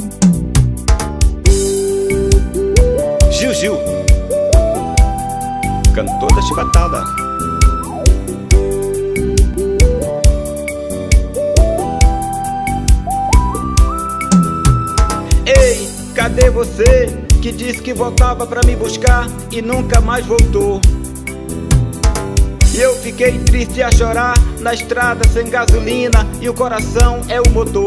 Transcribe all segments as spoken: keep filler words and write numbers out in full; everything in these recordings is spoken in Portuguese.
Gil Gil, cantor da chibatada. Ei, cadê você que disse que voltava pra me buscar e nunca mais voltou? E eu fiquei triste a chorar na estrada sem gasolina e o coração é o motor.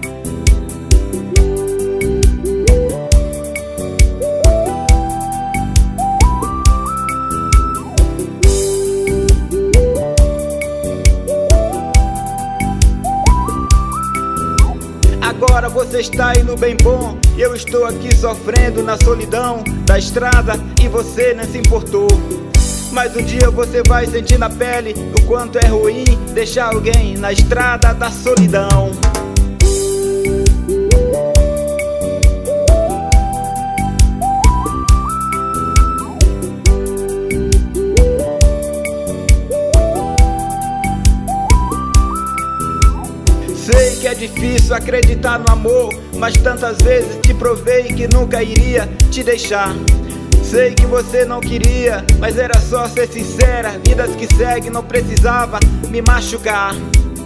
Agora você está indo bem bom e eu estou aqui sofrendo na solidão da estrada e você nem se importou. Mas um dia você vai sentir na pele o quanto é ruim deixar alguém na estrada da solidão. Sei que é difícil acreditar no amor, mas tantas vezes te provei que nunca iria te deixar. Sei que você não queria, mas era só ser sincera. Vidas que seguem, não precisava me machucar.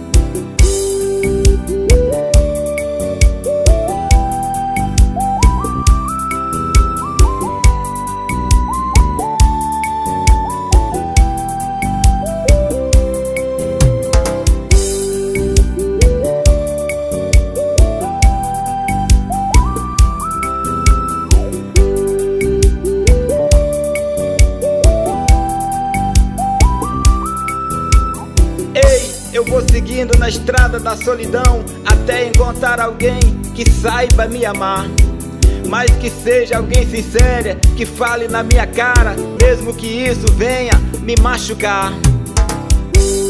Eu vou seguindo na estrada da solidão até encontrar alguém que saiba me amar. Mas que seja alguém sincera, que fale na minha cara, mesmo que isso venha me machucar.